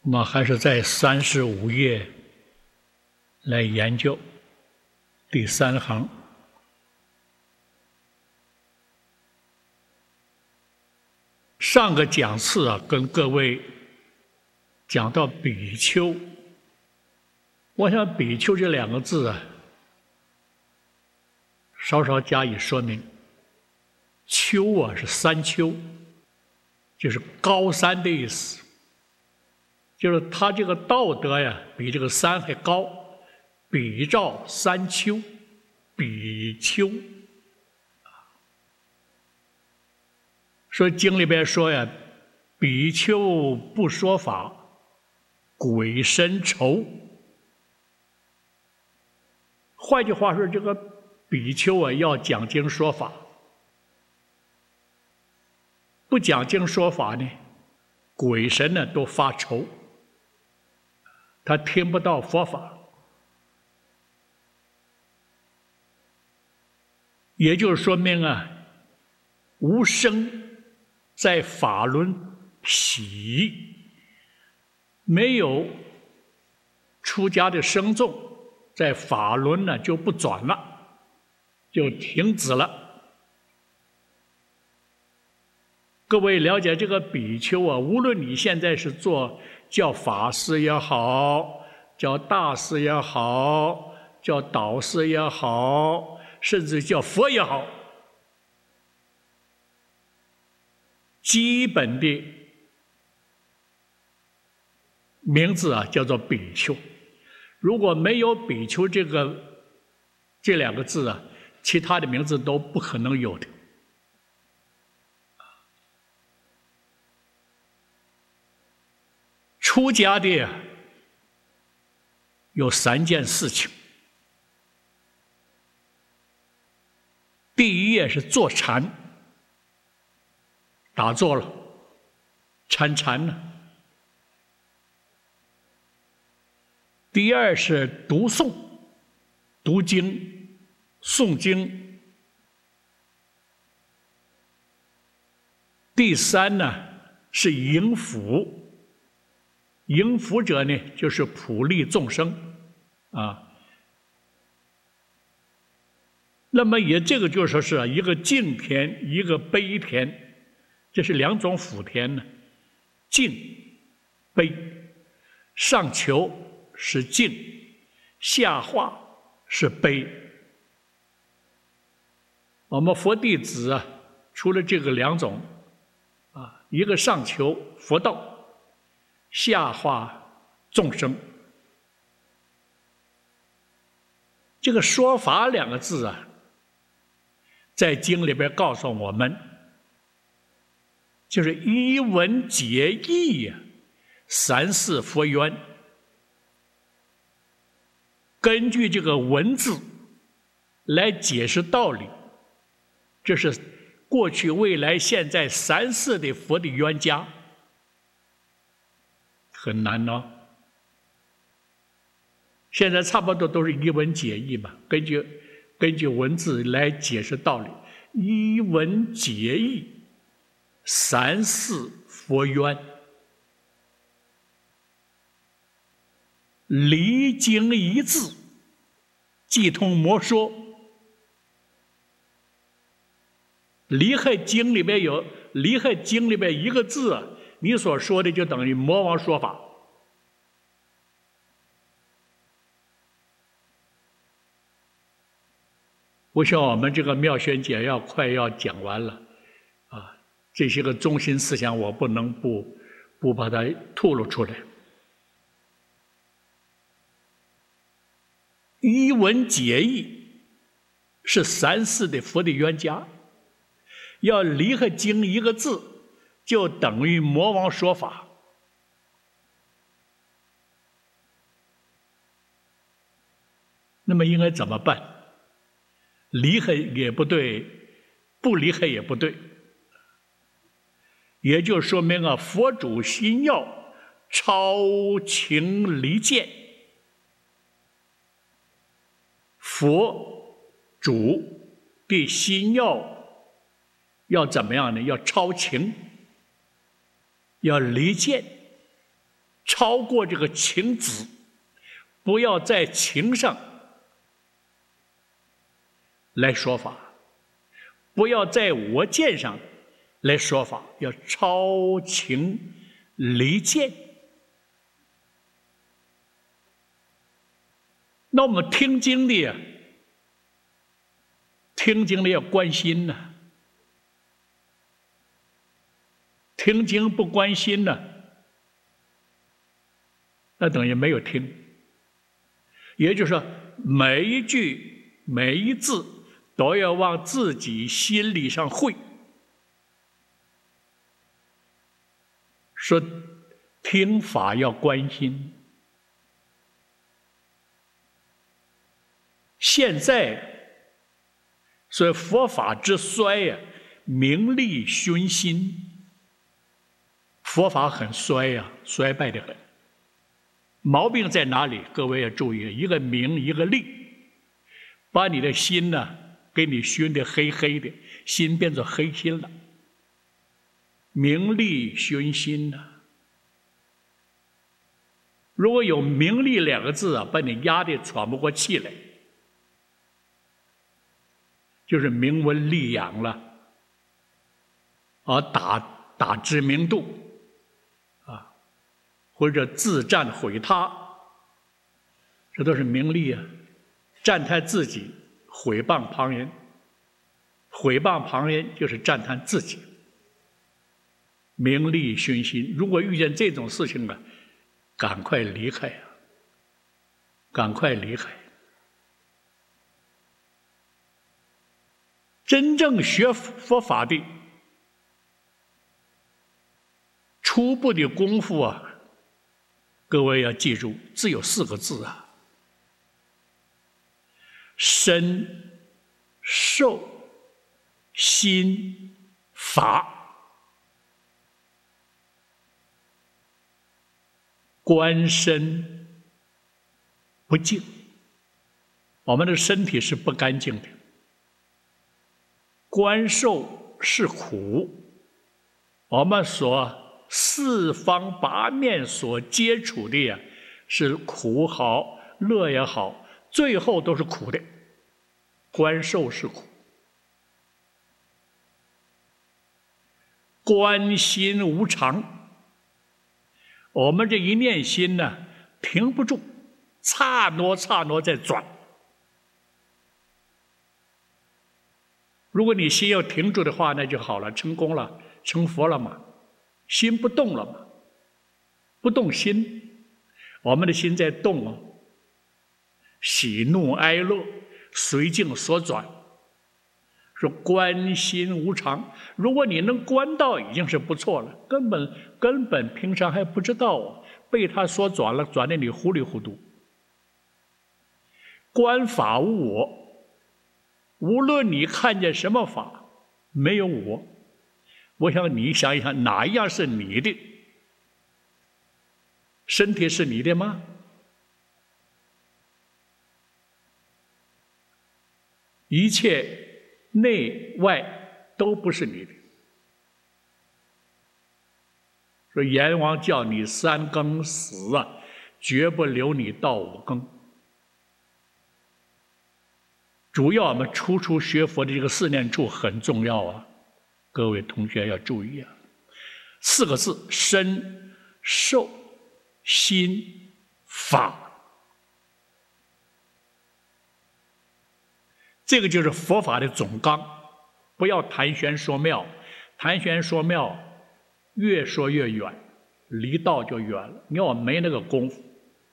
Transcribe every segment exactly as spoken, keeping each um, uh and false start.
我们还是在三十五页来研究第三行。上个讲次啊，跟各位讲到比丘，我想比丘这两个字啊，稍稍加以说明。丘啊是山丘，就是高山的意思。就是他这个道德呀，比这个山还高，比照山丘，比丘。所以经里边说呀，比丘不说法，鬼神愁。换句话说，这个比丘啊要讲经说法，不讲经说法呢，鬼神呢都发愁。他听不到佛法，也就是说明啊，无生在法轮喜，没有出家的僧众在法轮呢就不转了，就停止了。各位了解这个比丘啊，无论你现在是做叫法师也好，叫大师也好，叫导师也好，甚至叫佛也好，基本的名字啊叫做比丘。如果没有比丘这个这两个字啊，其他的名字都不可能有的。出家的呀，有三件事情。第一页是坐禅，打坐了，参禅了。第二是读诵，读经、诵经。第三呢是迎福。迎福者呢，就是普利众生，啊。那么也这个就说是一个敬田，一个悲田，这是两种福田呢。敬、悲，上求是敬，下化是悲。我们佛弟子啊，除了这个两种，啊，一个上求佛道。下化众生，这个说法两个字啊，在经里边告诉我们，就是一文解义呀，三世佛缘。根据这个文字来解释道理，这是过去、未来、现在三世的佛的冤家。很难哦，现在差不多都是一文解义嘛，根据根据文字来解释道理，一文解义，三世佛缘，离经一字，即通魔说。离害经里面有离害经里面一个字啊，你所说的就等于魔王说法。我想我们这个妙宣简要快要讲完了，啊，这些个中心思想我不能不不把它吐露出来。一文解义是三世的佛的冤家，要离开经一个字，就等于魔王说法。那么应该怎么办？离开也不对，不离开也不对，也就说明啊，佛主心要超情离间。佛主的心要要怎么样呢？要超情，要离间， 超过这个情子，不要在情上来说法，不要在我见上来说法，要超情离见。那我们听经的呀，听经的要关心呐、啊，听经不关心呢、啊，那等于没有听。也就是说，每一句每一字都要往自己心理上会。说听法要关心。现在，所以佛法之衰呀、啊，名利熏心，佛法很衰呀、啊，衰败得很。毛病在哪里？各位要注意，一个名，一个利，把你的心呢，给你熏得黑黑的，心变作黑心了。名利熏心呢、啊，如果有名利两个字啊，把你压得喘不过气来，就是名闻利养了，而打打知名度，啊，或者自赞毁他，这都是名利啊，赞叹自己，毁谤旁人，毁谤旁人就是赞叹自己，名利熏心。如果遇见这种事情啊，赶快离开啊，赶快离开。真正学佛法的初步的功夫啊，各位要记住，只有四个字啊：身、受、心、法。观身不净，我们的身体是不干净的。观受是苦，我们所四方八面所接触的呀，是苦好乐也好，最后都是苦的。观受是苦，观心无常。我们这一念心呢，停不住，刹那刹那在转。如果你心要停住的话，那就好了，成功了，成佛了嘛。心不动了嘛，不动心，我们的心在动哦，喜怒哀乐随境所转。说观心无常，如果你能观到，已经是不错了。根本根本平常还不知道啊，被他所转了，转得你糊里糊涂。观法无我，无论你看见什么法，没有我。我想你想一想，哪一样是你的？身体是你的吗？一切内外都不是你的。说阎王叫你三更死啊，绝不留你到五更。主要我们初初学佛的这个四念处很重要啊，各位同学要注意啊。四个字：身、受、心、法。这个就是佛法的总纲，不要谈玄说妙，谈玄说妙越说越远，离道就远了。因为我没那个功夫，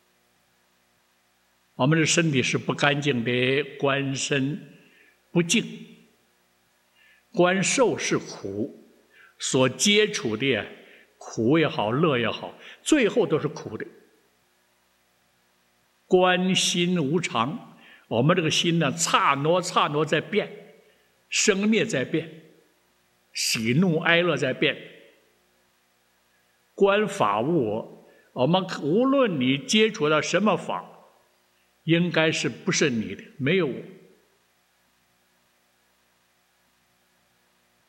我们的身体是不干净的，观身不净，观受是苦，所接触的苦也好，乐也好，最后都是苦的。观心无常。我们这个心呢，刹那刹那在变，生灭在变，喜怒哀乐在变。观法无我，我们无论你接触到什么法，应该是不是你的，没有我。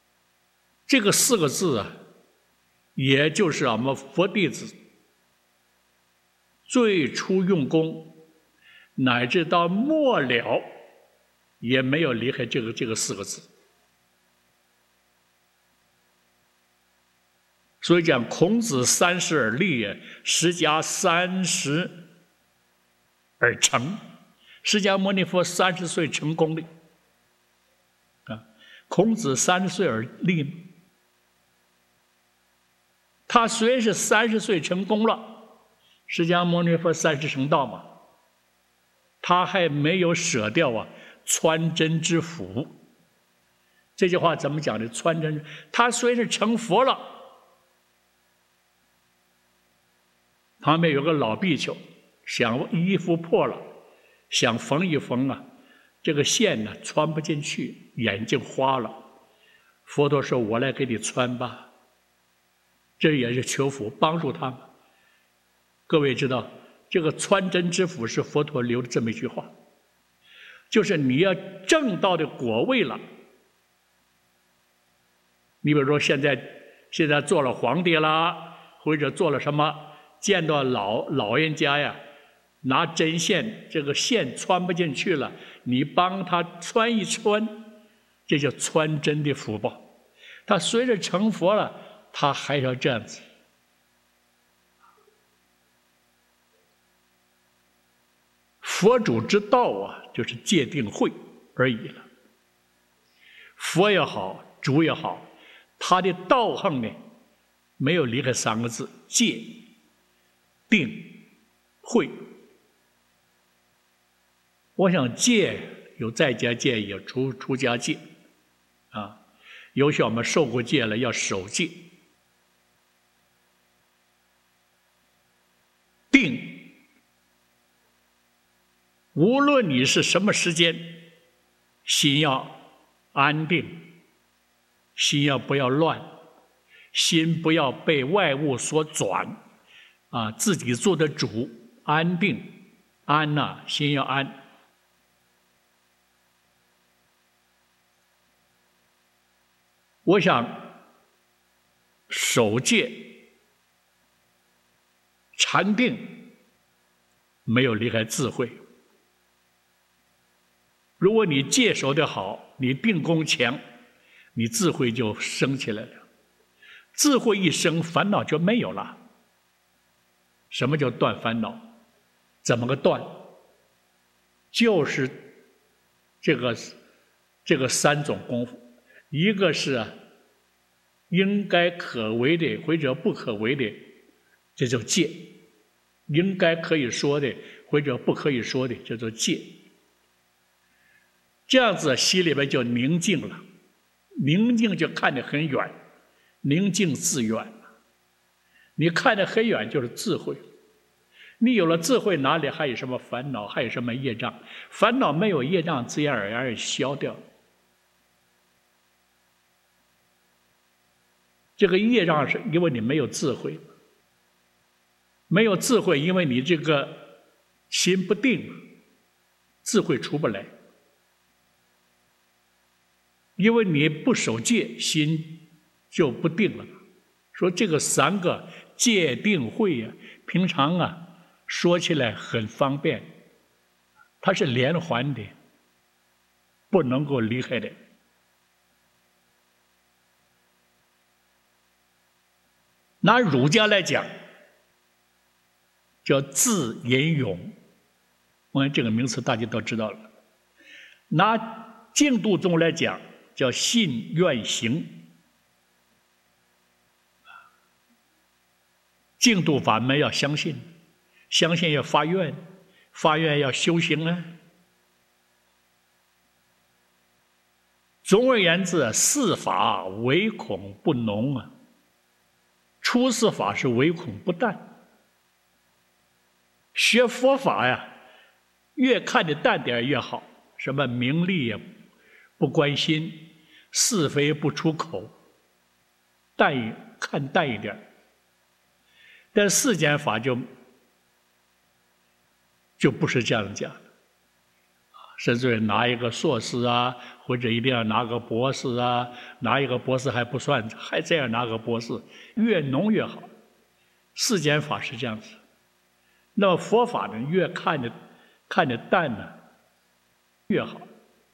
这个四个字啊，也就是我们佛弟子最初用功，乃至到末了，也没有离开这个这个四个字。所以讲，孔子三十而立，释迦三十而成。释迦牟尼佛三十岁成功的，啊，孔子三十岁而立。他虽然是三十岁成功了，释迦牟尼佛三十成道嘛，他还没有舍掉啊穿针之福。这句话怎么讲的？穿针，他虽然是成佛了，旁边有个老比丘，想衣服破了，想缝一缝啊，这个线呢穿不进去，眼睛花了。佛陀说：“我来给你穿吧。”这也是求福，帮助他们。各位知道，这个穿针之福是佛陀留的这么一句话，就是你要证到的果位了。你比如说，现在现在做了皇帝啦，或者做了什么，见到老老人家呀，拿针线，这个线穿不进去了，你帮他穿一穿，这叫穿针的福报。他随着成佛了，他还要这样子。佛主之道啊，就是戒定慧而已了。佛也好，主也好，他的道行呢，没有离开三个字：戒、定、慧。我想戒有在家戒，有出出家戒，啊，尤其我们受过戒了，要守戒。定，无论你是什么时间，心要安定，心要不要乱，心不要被外物所转，啊，自己做的主，安定，安呐、啊，心要安。我想守戒、禅定没有离开智慧。如果你戒守得好，你定功强，你智慧就升起来了。智慧一升，烦恼就没有了。什么叫断烦恼？怎么个断？就是这个这个三种功夫，一个是啊，应该可为的或者不可为的，这叫戒；应该可以说的或者不可以说的，叫做戒。这样子心里边就宁静了，宁静就看得很远，宁静自远了。你看得很远就是智慧，你有了智慧，哪里还有什么烦恼，还有什么业障？烦恼没有业障，自然而然消掉。这个业障是因为你没有智慧，没有智慧，因为你这个心不定，智慧出不来。因为你不守戒，心就不定了。说这个三个戒定慧呀、啊，平常啊说起来很方便，它是连环的，不能够离开的。拿儒家来讲，叫自隐勇，我看这个名词大家都知道了。拿净土宗来讲，叫信愿行。净土法门要相信，相信要发愿，发愿要修行啊。总而言之，四法唯恐不浓啊。出世法是唯恐不淡。学佛法呀，越看得淡点越好。什么名利也不关心，是非不出口，淡一看淡一点。但世间法就就不是这样讲的，甚至于拿一个硕士啊，或者一定要拿个博士啊，拿一个博士还不算，还这样拿个博士，越浓越好。世间法是这样子。 那么佛法呢，越看着看着淡呢，越好。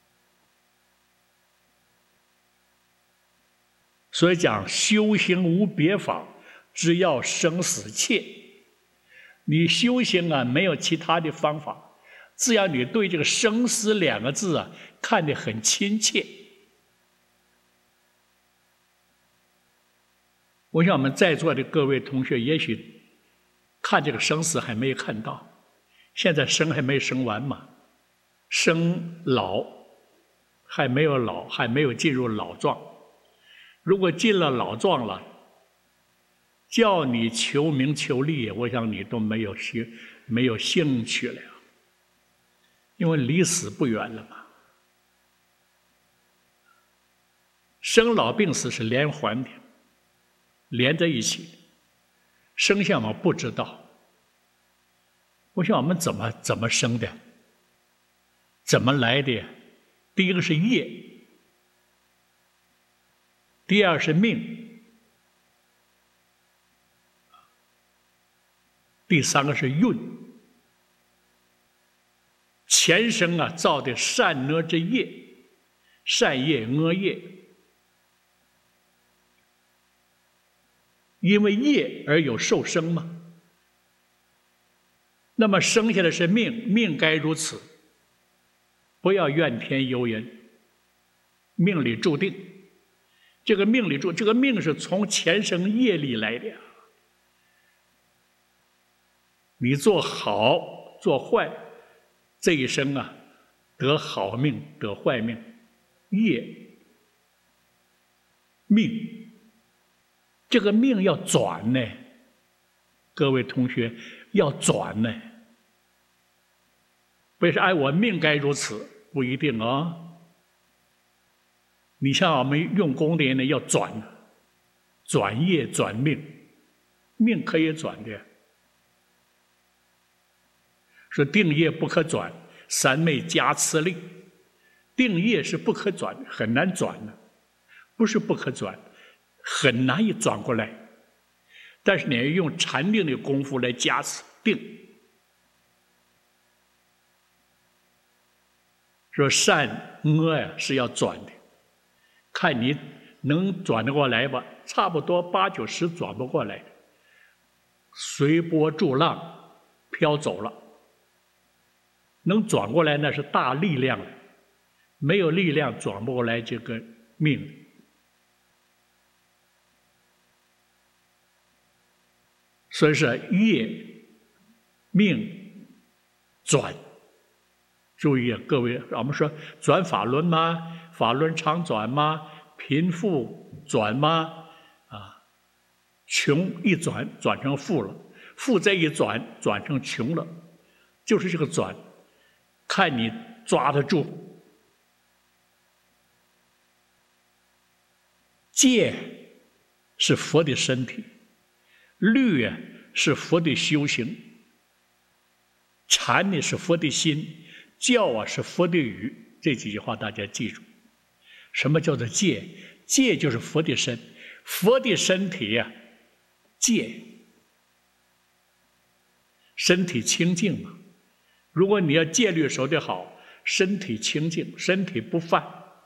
所以讲修行无别法，只要生死切。你修行啊，没有其他的方法，只要你对这个生死两个字啊看得很亲切。我想我们在座的各位同学，也许看这个生死还没有看到，现在生还没生完嘛，生老还没有老，还没有进入老状。如果进了老状了，叫你求名求利，我想你都没有兴没有兴趣了，因为离死不远了嘛。生老病死是连环的，连在一起的。生相我不知道，我想我们怎么怎么生的，怎么来的？第一个是业，第二是命，第三个是运。前生啊造的善恶之业，善业恶业，因为业而有受生嘛。那么生下的是命，命该如此，不要怨天尤人，命里注定。这个命里注，这个命是从前生业力来的。你做好做坏，这一生啊，得好命得坏命，业命，这个命要转呢，各位同学要转呢，不是哎我命该如此，不一定啊。你像我们用功的人呢，要转，转业转命，命可以转的。说定业不可转，三昧加持力。定业是不可转，很难转的，不是不可转，很难以转过来。但是你要用禅定的功夫来加持定。说善恶呀是要转的，看你能转得过来吧，差不多八九十转不过来，随波逐浪飘走了。能转过来那是大力量，没有力量转不过来这个命。所以说业命转，注意啊，各位，我们说转法轮吗？法轮常转吗？贫富转吗？啊，穷一转转成富了，富再一转转成穷了，就是这个转。看你抓得住。戒是佛的身体，律啊是佛的修行，禅呢是佛的心，教啊是佛的语。这几句话大家记住。什么叫做戒？戒就是佛的身，佛的身体呀、啊，戒，身体清净嘛。如果你要戒律守得好，身体清净，身体不犯。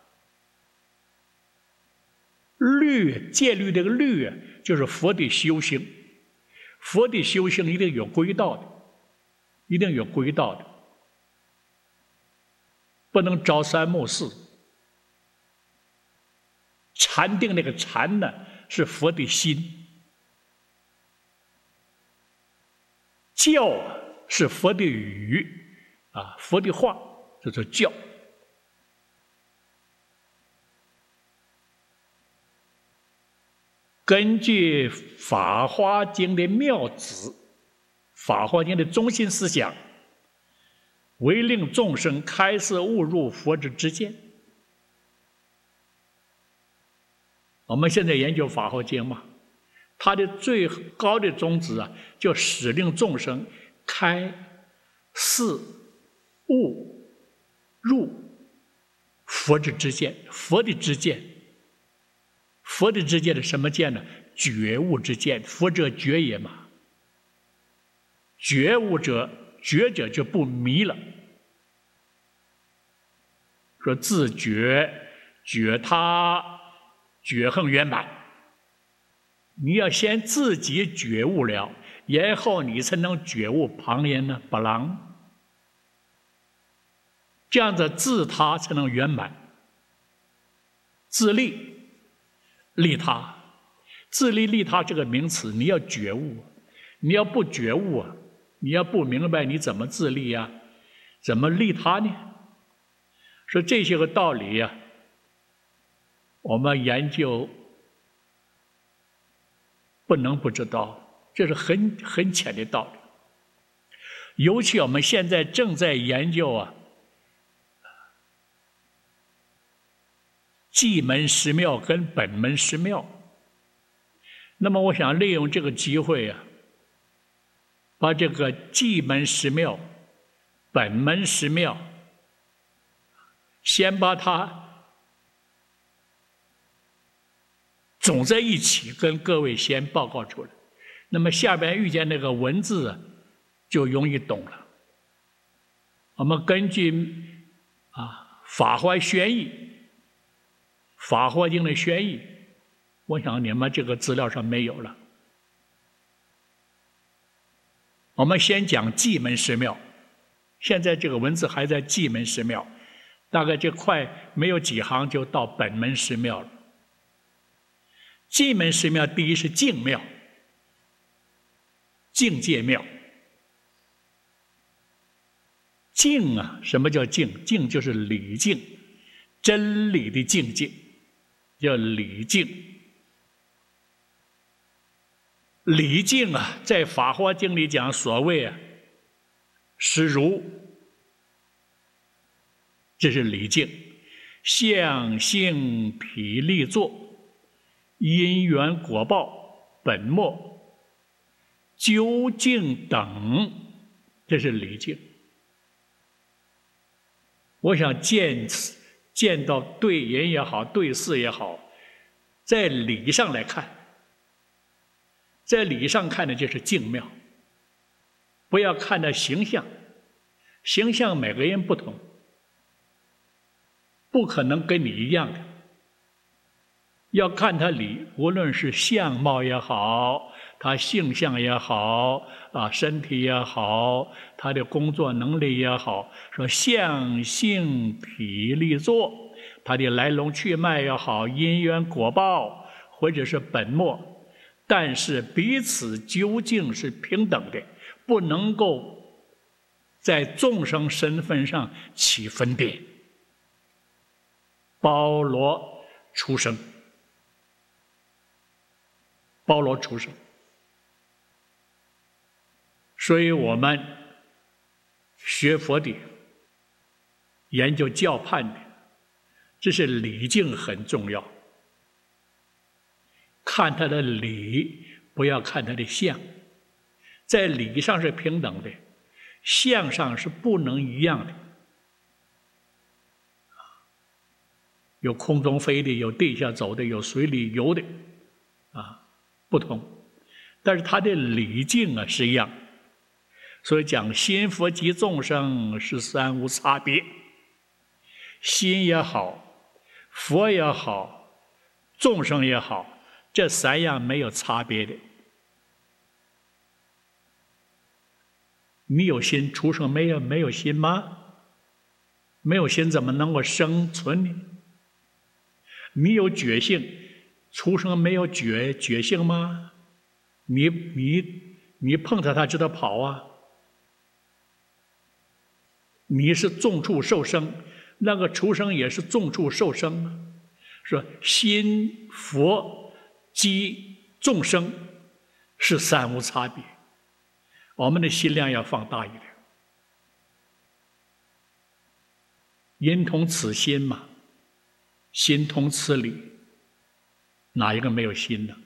律戒律这个律啊，就是佛的修行。佛的修行一定有归道的，一定有归道的，不能朝三暮四。禅定那个禅呢，是佛的心。教是佛的语。啊，佛的话这叫教。根据《法华经》的妙旨，《法华经》的中心思想，为令众生开示悟入佛之知见。我们现在研究《法华经》嘛，它的最高的宗旨啊，就使令众生开示悟入佛之知见。佛的知见，佛的知见是什么见呢？觉悟之见。佛者觉也嘛， 觉悟者，觉者就不迷了。说自觉、觉他、觉恒圆满。你要先自己觉悟了，然后你才能觉悟旁人呢，不啷。这样子自他才能圆满。自利、利他，自利利他这个名词，你要觉悟。你要不觉悟啊，你要不明白，你怎么自利呀？怎么利他呢？说这些个道理呀，我们研究不能不知道，这是很很浅的道理。尤其我们现在正在研究啊，寂门十妙跟本门十妙。那么我想利用这个机会啊，把这个寂门十妙、本门十妙，先把它总在一起跟各位先报告出来。那么下边遇见那个文字啊，就容易懂了。我们根据啊《法华宣义》、《法华经》的宣义，我想你们这个资料上没有了。我们先讲寂门十妙，现在这个文字还在寂门十妙，大概这快没有几行就到本门十妙了。寂门十妙，第一是境妙，境界妙。境啊，什么叫境？境就是理境，真理的境界，叫理境。理境啊，在《法华经》里讲，所谓啊，实如，这是理境。相性体力作，因缘果报本末究竟等，这是理境。我想见见到对人也好，对事也好，在理上来看，在理上看的就是境妙。不要看它形象，形象每个人不同，不可能跟你一样的。要看他理，无论是相貌也好，他性相也好，啊，身体也好，他的工作能力也好，说相性体力作，他的来龙去脉也好，因缘果报，或者是本末，但是彼此究竟是平等的，不能够在众生身份上起分别，包罗出生。包罗出生，所以我们学佛的、研究教判的，这是理境很重要。看他的理，不要看他的相，在理上是平等的，相上是不能一样的。有空中飞的，有地下走的，有水里游的，啊。不同，但是它的理境啊是一样，所以讲心佛及众生是三无差别。心也好，佛也好，众生也好，这三样没有差别的。你有心，畜生没有没有心吗？没有心怎么能够生存呢？你有觉性。畜生没有觉觉性吗？你你你碰它，它知道跑啊。你是众处受生，那个畜生也是众处受生啊。说心佛及众生是三无差别，我们的心量要放大一点。因同此心嘛，心同此理。哪一个没有心呢？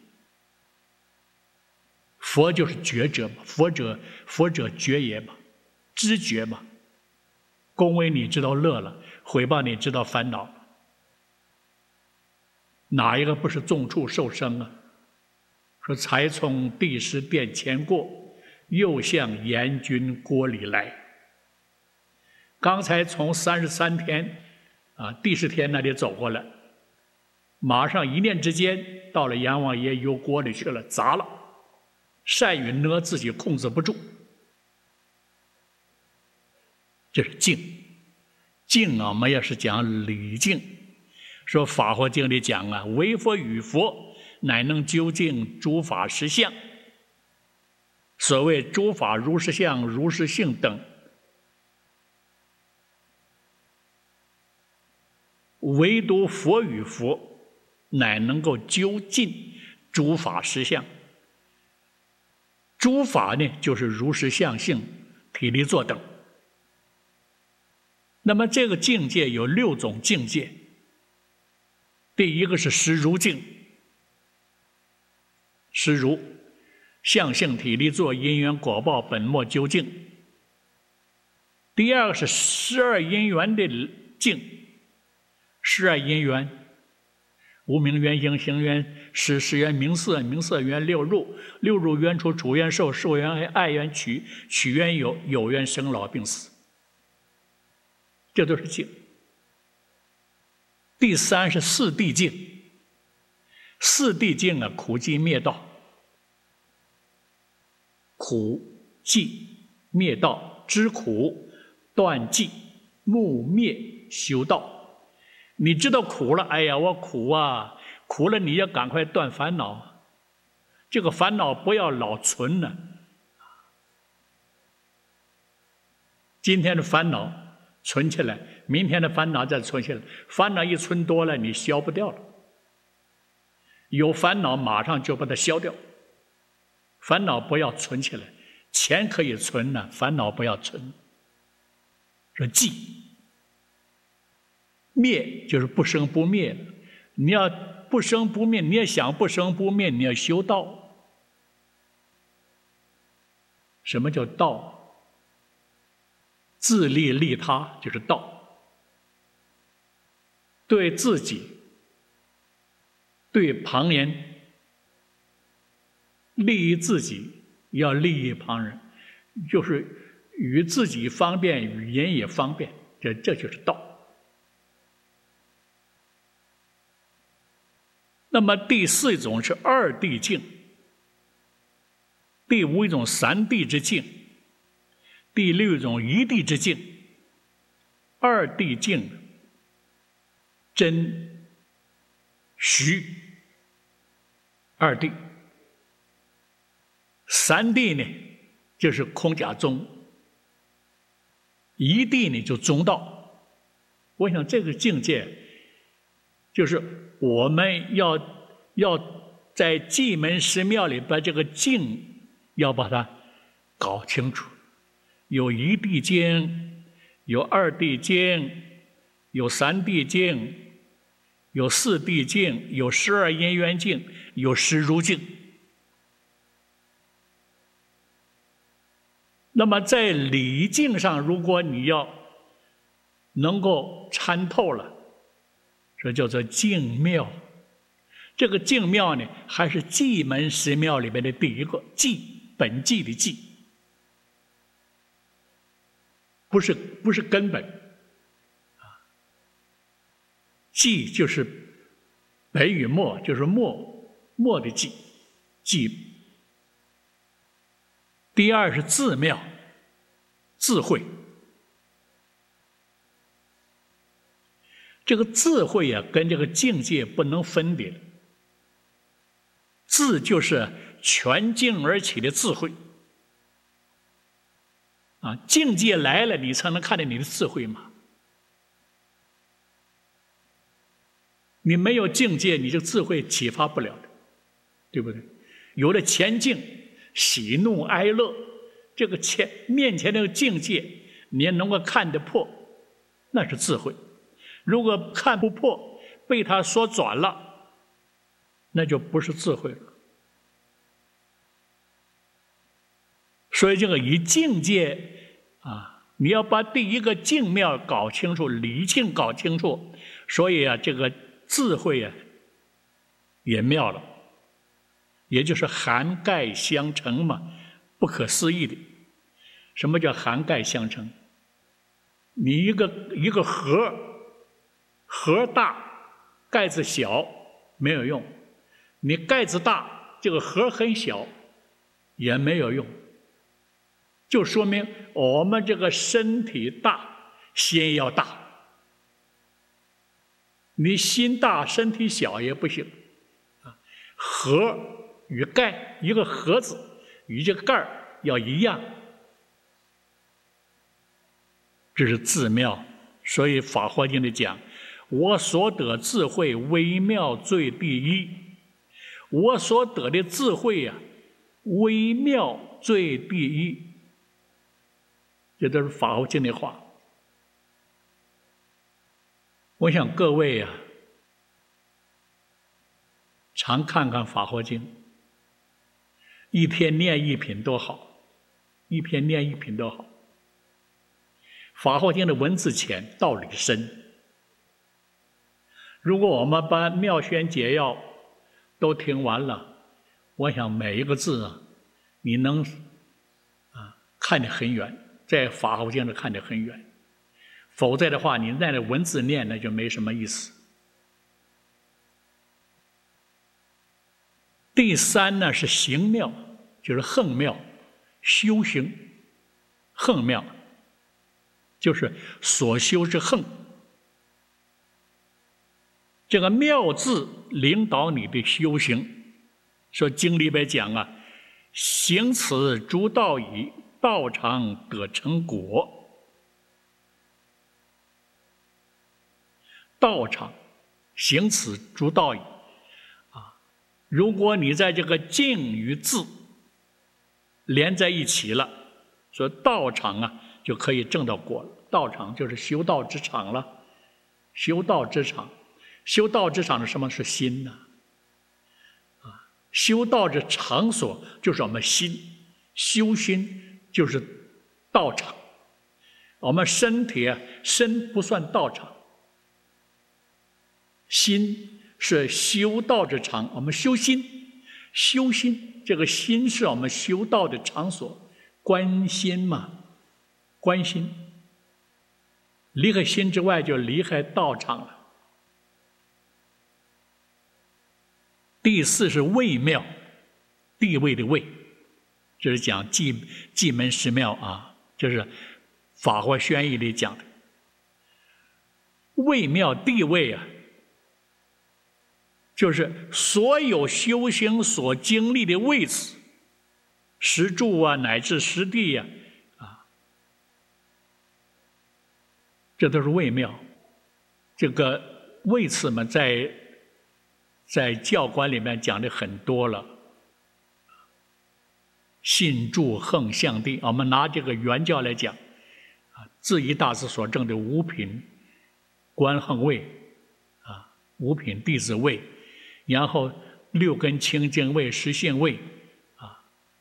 佛就是觉者嘛，佛者佛者觉也嘛，知觉嘛。恭维你知道乐了，毁谤你知道烦恼。哪一个不是众处受生啊？说才从地师殿前过， 又向阎君郭里来。刚才从三十三天啊第十天那里走过来，马上一念之间到了阎王爷油锅里去了，砸了。单于呢自己控制不住，这是敬。敬啊，我们要是讲礼敬，说《法华经》里讲啊，唯佛与佛，乃能究竟诸法实相。所谓诸法如实相、如实性等，唯独佛与佛，乃能够究竟诸法实相。诸法呢，就是如实相性、体力作等。那么这个境界有六种境界。第一个是实如境，实如相性体力作因缘果报本末究竟。第二个是十二因缘的境，十二因缘，无明缘行行缘识识缘名色名色缘六入六入缘处处缘受受缘爱缘取取缘有有缘生老病死，这都是境。第三是四谛境，四谛境啊，苦集灭道，苦集灭道，知苦断集目灭修道。你知道苦了，哎呀，我苦啊，苦了，你要赶快断烦恼，这个烦恼不要老存呢。今天的烦恼存起来，明天的烦恼再存起来，烦恼一存多了，你消不掉了。有烦恼马上就把它消掉，烦恼不要存起来，钱可以存呢，烦恼不要存。说寂灭就是不生不灭，你要不生不灭，你也想不生不灭，你要修道。什么叫道？自利利他就是道，对自己对旁人利益自己，要利益旁人，就是与自己方便，与人也方便，这这就是道。那么第四一种是二谛境，第五一种三谛之境，第六种一谛之境。二谛境真虚二谛，三谛呢就是空假中，一谛呢就中道。我想这个境界就是我们要要在寂门十妙里把这个境要把它搞清楚。有一谛境，有二谛境，有三谛境，有四谛境，有十二因缘境，有实如境。那么在理境上，如果你要能够参透了，这叫做净妙。这个净妙呢，还是寂门十妙里面的第一个寂，本寂的寂，不是不是根本。寂就是本与末，就是末末的寂，寂。第二是自妙，智慧。这个智慧啊，跟这个境界不能分别。智就是全境而起的智慧啊，境界来了，你才能看见你的智慧嘛。你没有境界，你这智慧启发不了的，对不对？有了前境，喜怒哀乐，这个前面前的境界，你也能够看得破，那是智慧。如果看不破，被他所转了，那就不是智慧了。所以这个以境界啊，你要把第一个境妙搞清楚，理境搞清楚，所以啊，这个智慧啊也妙了，也就是涵盖相成嘛，不不可思议的。什么叫涵盖相称？你一个一个盒，盒大，盖子小，没有用；你盖子大，这个盒很小，也没有用。就说明我们这个身体大，心要大。你心大身体小也不行。盒与盖，一个盒子与这个盖儿要一样。这是自妙，所以《法华经》里讲：“我所得智慧，微妙最第一。”我所得的智慧呀、啊，微妙最第一。这都是《法华经》的话。我想各位呀、啊，常看看《法华经》，一篇念一品多好，一篇念一品多好。《法华经》的文字浅，道理深。如果我们把妙宣解要都听完了，我想每一个字啊，你能啊看得很远，在《法华经》里看得很远。否则的话，你在那文字念那就没什么意思。第三呢是行妙，就是横妙，修行横妙。就是所修之横，这个妙字领导你的修行。说经里边讲啊，行此诸道矣，道常得成果。道场行此诸道矣啊，如果你在这个静与字连在一起了，说道场啊就可以证到果了。道场就是修道之场了，修道之场，修道之场是什么？是心呐、啊，啊，修道之场所就是我们心，修心就是道场。我们身体啊，身不算道场，心是修道之场。我们修心，修心，这个心是我们修道的场所，观心嘛，观心。离开心之外，就离开道场了。第四是位妙，地位的位，这是讲寂寂门十妙啊，就是《法华宣义》里讲的。位妙地位啊，就是所有修行所经历的位次，十住啊，乃至十地呀、啊。这都是位妙，这个位次嘛，在在教观里面讲的很多了。信住横向地，我们拿这个原教来讲，啊，智颐大师所证的五品观横位，啊，五品弟子位，然后六根清净位、实性位，啊，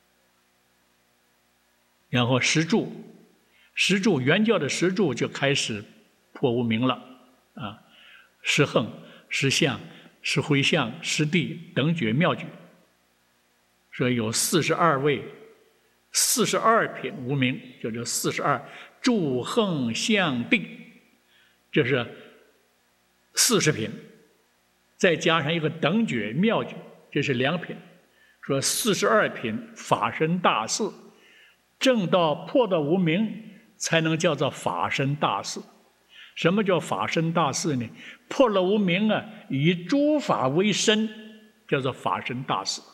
然后十住。十住原教的十住就开始破无明了啊，十横、十相、十回向、十地等觉妙觉，所以有四十二位、四十二品无明，就这四十二住横向地，这是四十品，再加上一个等觉妙觉，这是两品，说四十二品法身大士，证到破到无明，才能叫做法身大士。什么叫法身大士呢？破了无明啊，以诸法为身，叫做法身大士。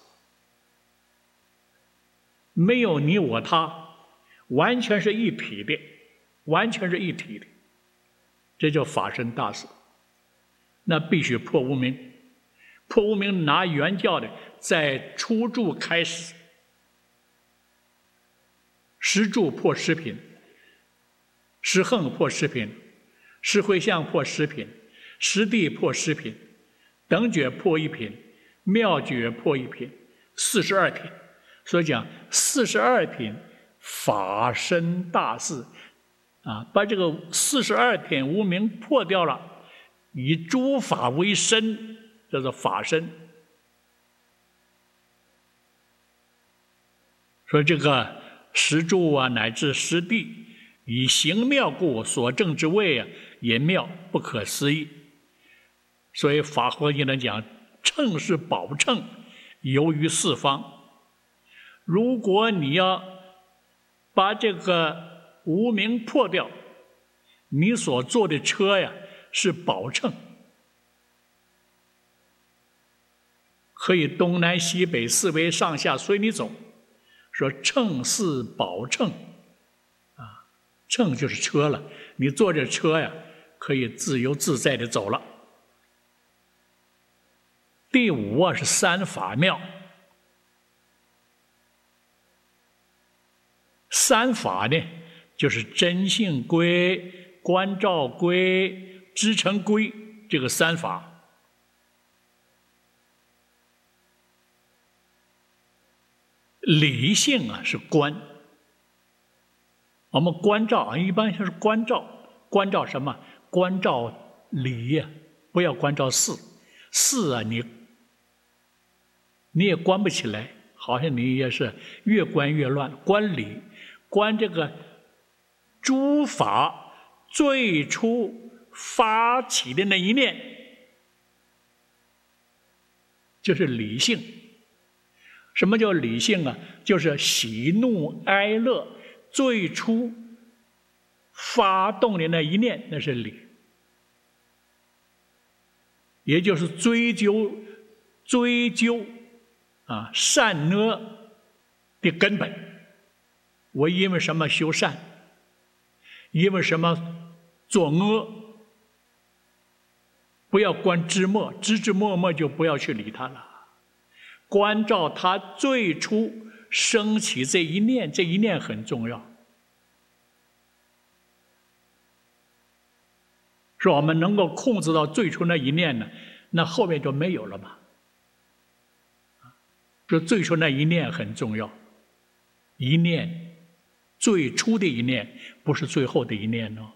没有你我他，完全是一体的，完全是一体的，这叫法身大士。那必须破无明，破无明拿原教的，在初住开始，十住破十品，十横破十品，十回向破十品，十地破十品，等觉破一品，妙觉破一品，四十二品。所以讲四十二品法身大士啊，把这个四十二品无明破掉了，以诸法为身，叫做法身。说这个实住啊，乃至实地，以行妙故，所证之谓啊，也妙不可思议。所以法华经上讲，乘是宝乘，游于四方。如果你要把这个无明破掉，你所坐的车呀是宝乘，可以东南西北四围上下随你走。说乘是宝乘啊，乘就是车了，你坐着车呀可以自由自在的走了。第五啊是三法妙，三法呢就是真性归、观照归、知成归，这个三法。理性啊是观，我们观照啊一般就是观照，观照什么？观照理呀、啊，不要观照事。事啊你你也观不起来，好像你也是越观越乱。观理，观这个诸法最初发起的那一念，就是理性。什么叫理性啊？就是喜怒哀乐最初发动的那一念，那是理，也就是追究追究啊善恶的根本。我因为什么修善？因为什么作恶？不要观知末，知知默默就不要去理它了。观照它最初升起这一念，这一念很重要。说我们能够控制到最初那一念呢，那后面就没有了嘛。说最初那一念很重要，一念最初的一念，不是最后的一念哦。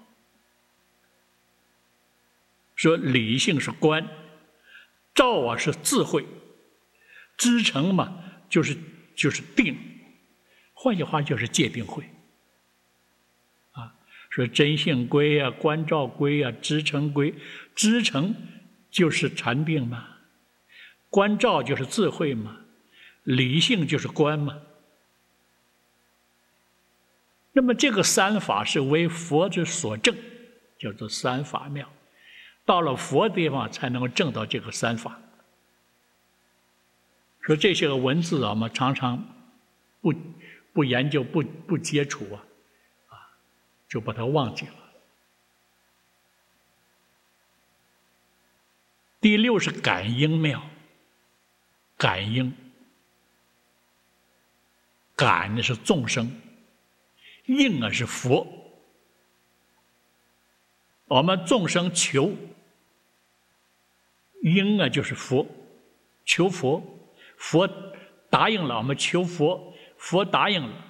说理性是观，照啊是智慧。知成嘛，就是就是定，换句话就是戒定慧。啊，说真性归啊，观照归啊，知成归，知成就是禅定嘛，观照就是智慧嘛，理性就是观嘛。那么这个三法是为佛之所证，叫做三法妙。到了佛地方才能够证到这个三法。说这些个文字啊，我们常常不不研究、不不接触啊，啊，就把它忘记了。第六是感应妙，感应，感呢是众生，应啊是佛。我们众生求，应啊就是佛，求佛。佛答应了，我们求佛，佛答应了。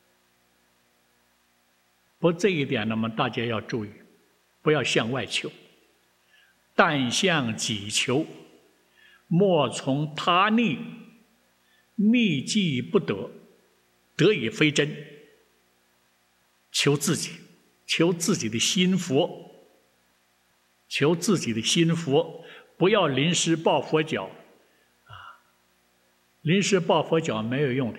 不过这一点呢，我们大家要注意，不要向外求，但向己求，莫从他逆，逆既不得，得已非真。求自己，求自己的心佛，求自己的心佛，不要临时抱佛脚。临时抱佛脚没有用的，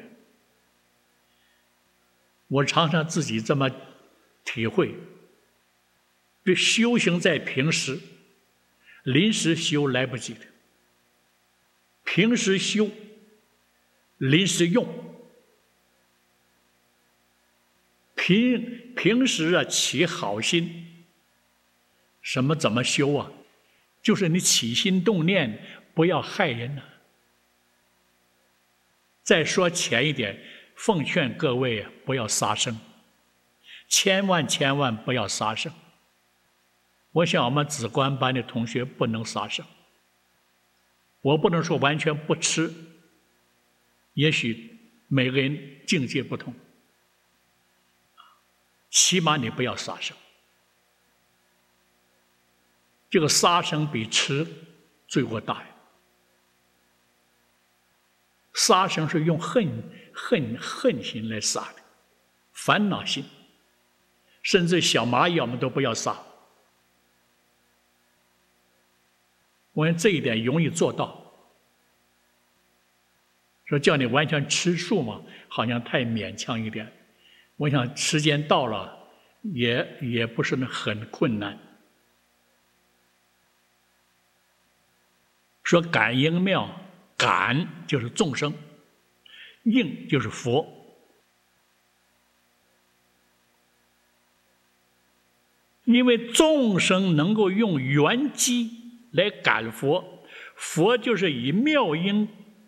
我常常自己这么体会。这修行在平时，临时修来不及的。平时修，临时用。平平时啊起好心，什么怎么修啊？就是你起心动念，不要害人啊。再说浅一点，奉劝各位啊，不要杀生，千万千万不要杀生。我想我们紫观班的同学不能杀生，我不能说完全不吃，也许每个人境界不同，起码你不要杀生。这个杀生比吃罪过大呀。杀生是用恨恨恨心来杀的， 烦恼心，甚至小蚂蚁我们都不要杀。我想这一点容易做到。说叫你完全吃素嘛，好像太勉强一点。我想时间到了，也也不是很困难。说感应妙，感就是众生，应就是佛。因为众生能够用缘机来感佛，佛就是以妙音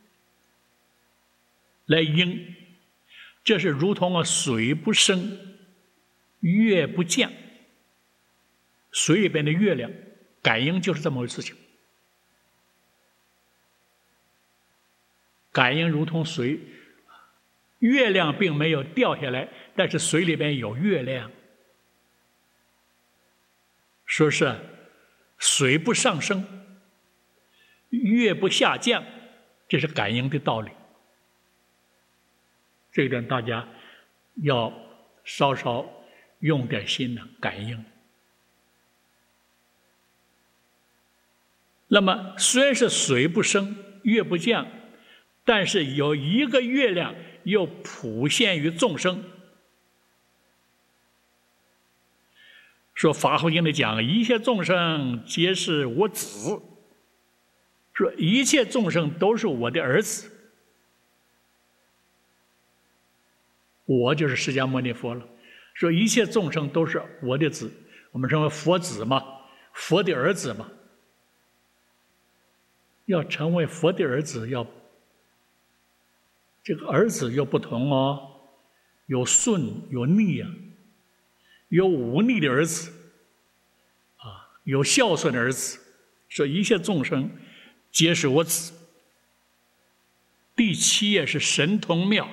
来应，这是如同啊水不生，月不降。水里边的月亮感应就是这么回事情。感应如同水，月亮并没有掉下来，但是水里边有月亮。说是水不上升，月不下降，这是感应的道理。这一点大家要稍稍用点心呢，感应。那么虽然是水不升，月不降，但是有一个月亮又普现于众生。说《法华经》里讲，一切众生皆是我子，说一切众生都是我的儿子。我就是释迦牟尼佛了。说一切众生都是我的子，我们称为佛子嘛，佛的儿子嘛。要成为佛的儿子，要这个儿子又不同哦，有顺有逆啊。有忤逆的儿子，啊，有孝顺的儿子，说一切众生皆是我子。第七页是神通妙，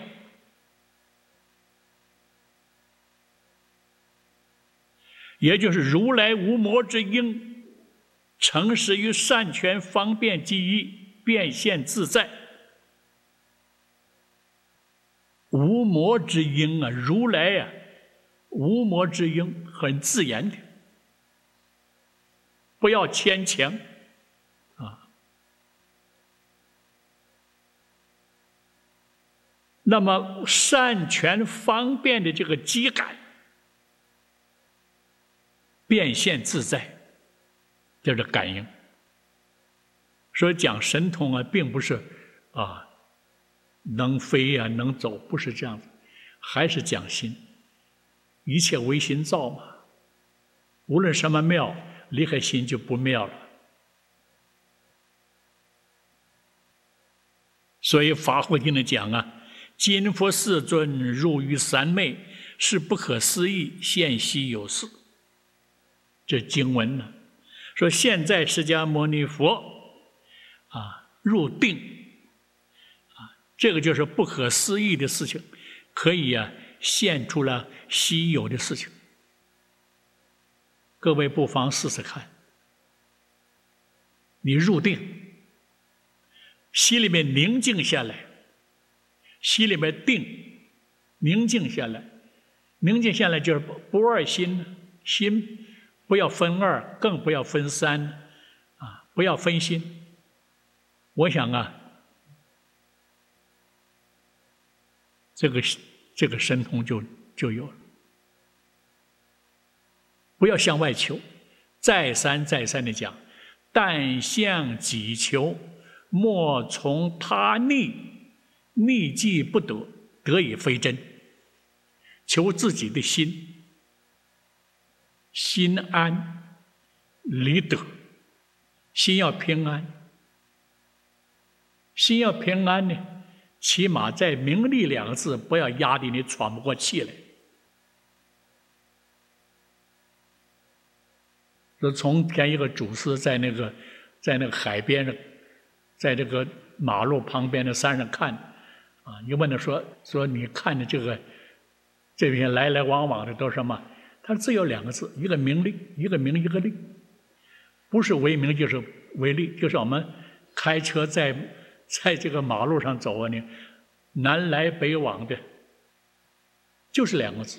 也就是如来无魔之应，诚实于善权方便机宜，变现自在。无魔之应啊，如来呀、啊。无魔之应，很自然的，不要牵强啊。那么善权方便的这个机感，变现自在，就是感应。所以讲神通啊，并不是啊能飞啊能走，不是这样子，还是讲心。一切唯心造嘛，无论什么妙，离开心就不妙了。所以《法华经》里讲啊，今佛世尊入于三昧，是不可思议，现稀有事。这经文呢，说现在释迦牟尼佛啊入定啊，这个就是不可思议的事情，可以啊现出了稀有的事情。各位不妨试试看，你入定，心里面宁静下来，心里面定，宁静下来，宁静下来就是不二心，心不要分二，更不要分三，啊，不要分心。我想啊，这个这个神通就就有了。不要向外求，再三再三的讲，但向己求，莫从他逆，逆既不得，得以非真。求自己的心，心安理得，心要平安。心要平安呢，起码在名利两个字不要压得你喘不过气来。说从前一个祖师在那个在那个海边上，在这个马路旁边的山上看，啊，你问他说说你看的这个这边来来往往的都是什么？他只有两个字，一个名利，一个名一个利，不是为名就是为利，就是我们开车在在这个马路上走啊，你南来北往的， 就是两个字：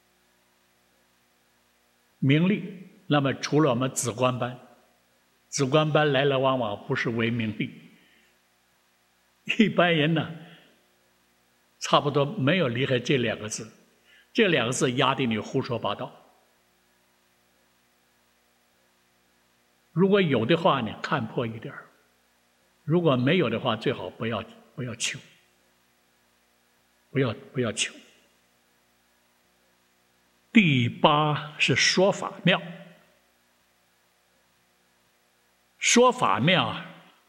名利。那么除了我们紫官班，紫官班来来往往不是为名利，一般人呢，差不多没有离开这两个字，这两个字压得你胡说八道。如果有的话呢，看破一点；如果没有的话，最好不要不要求，不要不要求。第八是说法妙。说法妙，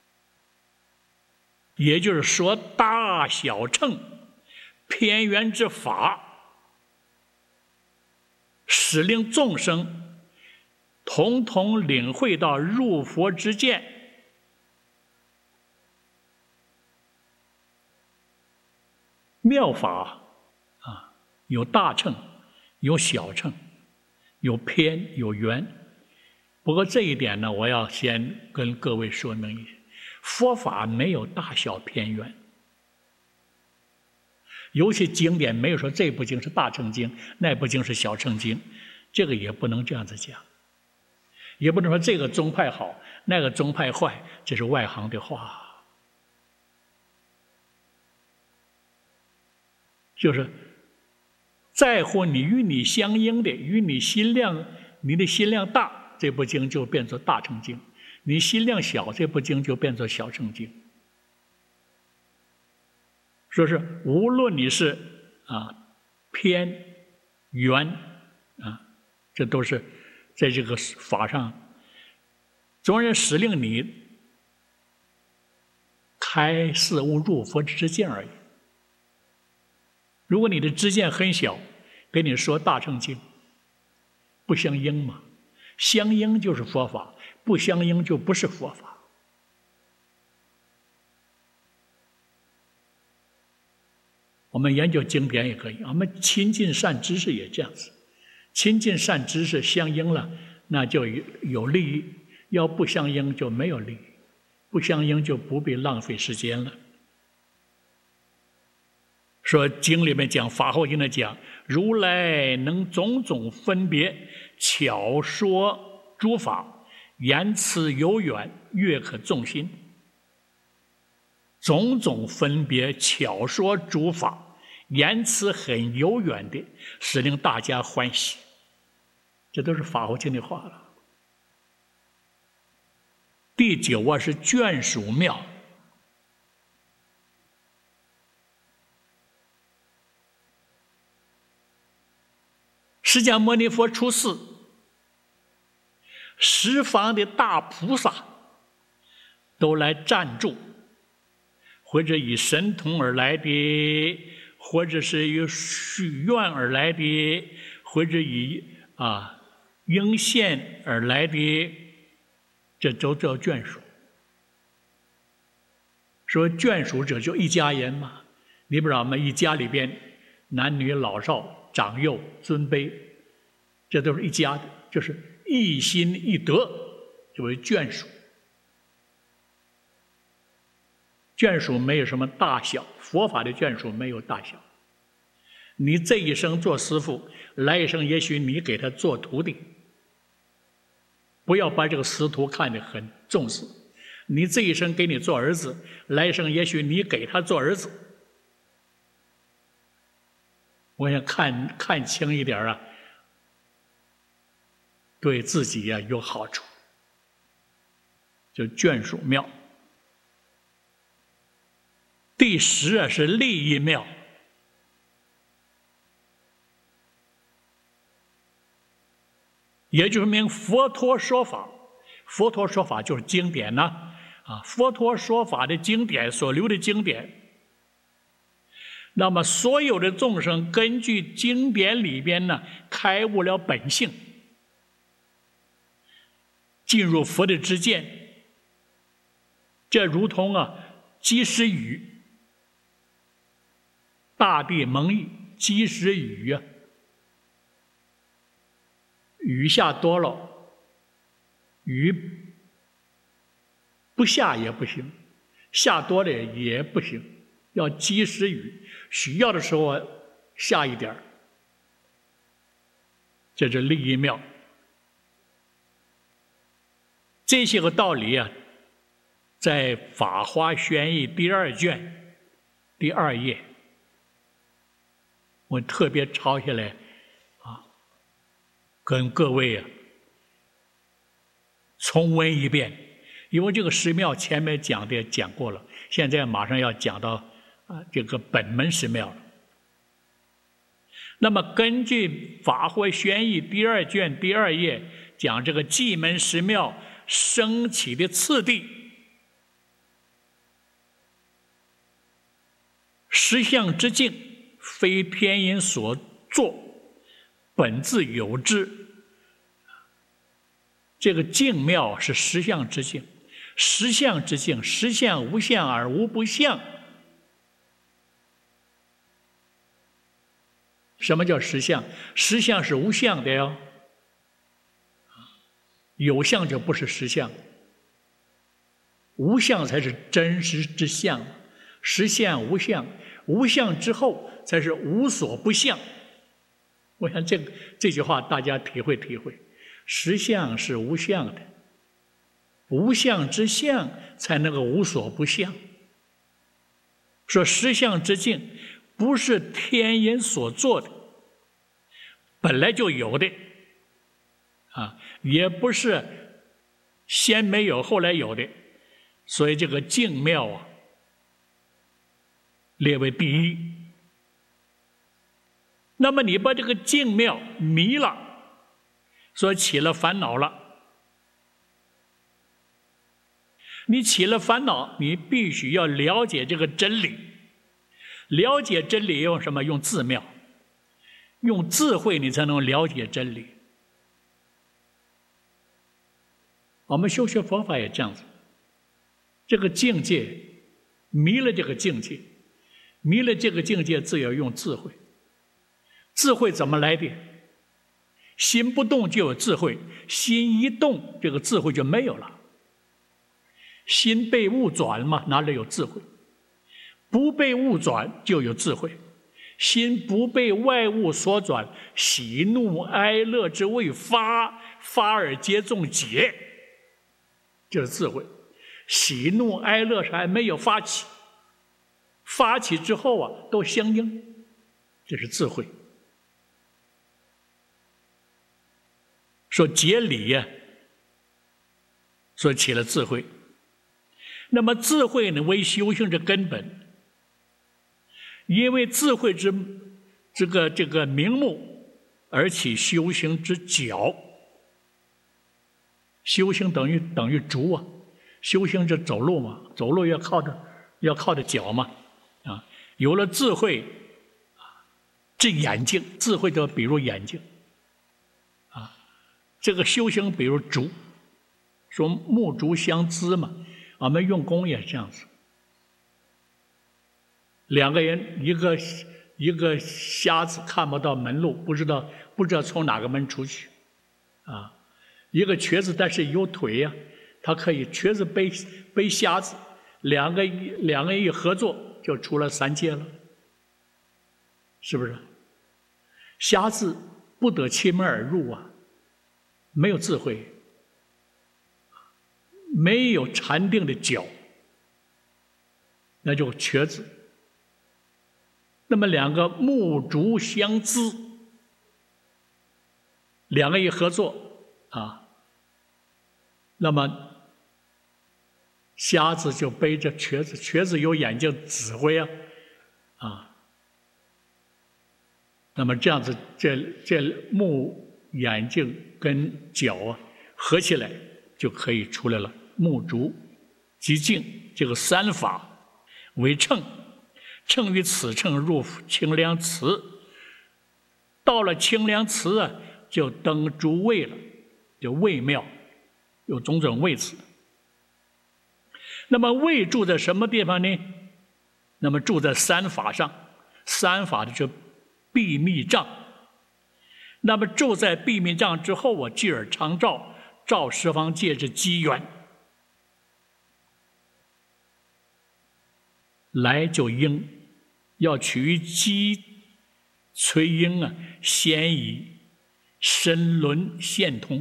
也就是说大小乘偏圆之法，使令众生统统领会到入佛之见。妙法啊，有大乘，有小乘，有偏有圆。不过这一点呢，我要先跟各位说明一下：佛法没有大小偏圆。尤其经典没有说这部经是大乘经，那部经是小乘经，这个也不能这样子讲，也不能说这个宗派好，那个宗派坏，这是外行的话。就是在乎你与你相应的，与你心量，你的心量大，这部经就变作大乘经；你心量小，这部经就变作小乘经。说是无论你是啊偏圆啊，这都是在这个法上，总而使令你开示悟入佛之见而已。如果你的知见很小，给你说大乘经，不相应嘛？相应就是佛法，不相应就不是佛法。我们研究经典也可以，我们亲近善知识也这样子。亲近善知识相应了，那就有利益；要不相应就没有利益，不相应就不必浪费时间了。说经里面讲，法后经的讲，如来能种种分别巧说诸法，言辞悠远，悦可众心。种种分别巧说诸法，言辞很悠远的，使令大家欢喜。这都是法后经的话了。第九啊是眷属妙。释迦牟尼佛出世，十方的大菩萨都来赞助，或者以神通而来的，或者是以许愿而来的，或者以啊应现而来的，这都叫眷属。说眷属者就一家人嘛，你不知道吗？一家里边男女老少长幼尊卑，这都是一家的，就是一心一德，就为眷属。眷属没有什么大小，佛法的眷属没有大小。你这一生做师父，来一生也许你给他做徒弟，不要把这个师徒看得很重视。你这一生给你做儿子，来一生也许你给他做儿子。我想看看清一点啊，对自己呀、啊、有好处。就眷属妙。第十啊是利益妙。也就是明佛陀说法，佛陀说法就是经典呐、啊，啊，佛陀说法的经典所留的经典。那么所有的众生根据经典里边呢，开悟了本性，进入佛的知见。这如同啊及时雨，大地蒙翳，及时雨啊，雨下多了，雨不下也不行，下多了也不行，要及时雨，需要的时候下一点， 这是利益妙。这些个道理啊，在《法华玄义》第二卷第二页，我特别抄下来啊，跟各位啊重温一遍。因为这个十妙前面讲的讲过了，现在马上要讲到啊这个本门十妙了。那么根据《法华玄义》第二卷第二页讲这个寂门十妙升起的次第，实相之境，非天因所作，本自有之。这个境妙是实相之境。实相之境，实相无相而无不相。什么叫实相？实相是无相的哟，有相就不是实相，无相才是真实之相。实相无相，无相之后才是无所不相。我想这个这句话大家体会体会，实相是无相的。无相之相才能够无所不相。说实相之境不是天因所做的，本来就有的啊，也不是先没有后来有的，所以这个境妙啊列为第一。那么你把这个境妙迷了，所以起了烦恼了。你起了烦恼，你必须要了解这个真理。了解真理用什么？用自妙，用智慧，你才能了解真理。我们修学佛法也这样子，这个境界迷了，这个境界迷了，这个境界自要用智慧。智慧怎么来的？心不动就有智慧，心一动，这个智慧就没有了。心被物转嘛，哪里有智慧？不被物转就有智慧。心不被外物所转，喜怒哀乐之未发，发而皆众解，就是智慧。喜怒哀乐是还没有发起，发起之后啊，都相应，这是智慧。说解理呀、啊，说起了智慧。那么智慧呢，为修行之根本。因为智慧之这个这个名目而起修行之脚。修行等于等于足啊，修行是走路嘛，走路要靠着要靠着脚嘛，啊，有了智慧，这眼睛，智慧就比如眼睛，啊，这个修行比如足，说目足相知嘛。我们用功也是这样子，两个人，一个一个瞎子看不到门路，不知道不知道从哪个门出去，啊，一个瘸子但是有腿呀、啊，他可以瘸子背背瞎子，两个两个人一合作就出了三界了，是不是？瞎子不得其门而入啊，没有智慧。没有禅定的脚，那就瘸子。那么两个目足相知，两个一合作啊，那么瞎子就背着瘸子，瘸子有眼睛指挥啊，啊，那么这样子，这这目眼睛跟脚啊合起来就可以出来了。目足即境，这个三法为乘，乘于此乘入清凉池，到了清凉池啊，就登诸位了，就位妙，有种种位置。那么位住在什么地方呢？那么住在三法上，三法的就闭密障。那么住在闭密障之后啊，继而常照，照十方界之机缘。来就应，要取机催应啊，先以声轮线通。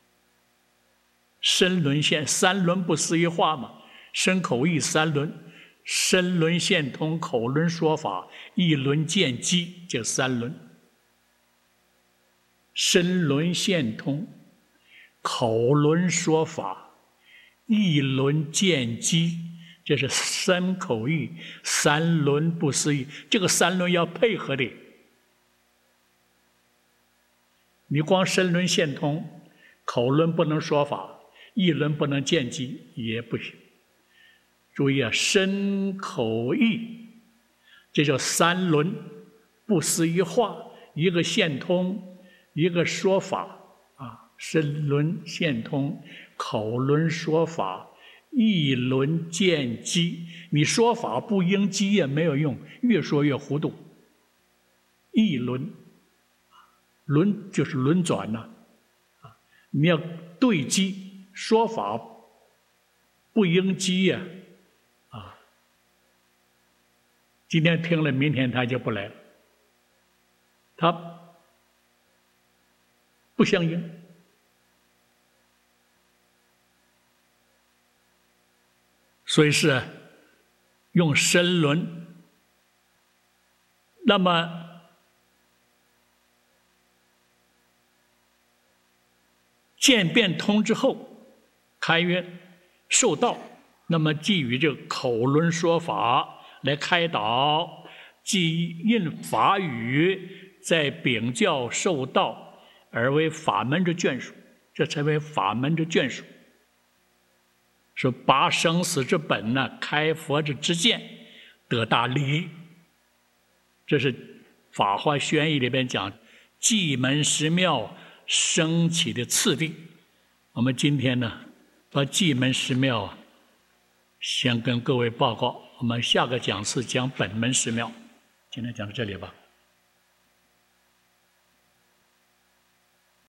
声轮线三轮不思议化嘛，身口意三轮，声轮线通，口轮说法，意轮见机，这三轮。声轮线通，口轮说法，意轮见机，这是身口意三轮不思议。这个三轮要配合的，你光声轮线通，口轮不能说法，意轮不能见机也不行。注意啊，身口意，这叫三轮不思议化，一个线通，一个说法啊，身轮线通，口轮说法，意轮见机。你说法不应机也没有用，越说越糊涂。意轮，轮就是轮转呐、啊，你要对机，说法不应机呀、啊，啊，今天听了，明天他就不来了，他不相应。所以是用声轮。那么渐变通之后，开曰受道，那么即以这口轮说法来开导，即印法语在禀教受道，而为法门之眷属，这才为法门之眷属。说拔生死之本呢，开佛之知见，得大利益。这是《法华宣义》里边讲寂门十妙升起的次第。我们今天呢，把寂门十妙先跟各位报告，我们下个讲次讲本门十妙。今天讲到这里吧。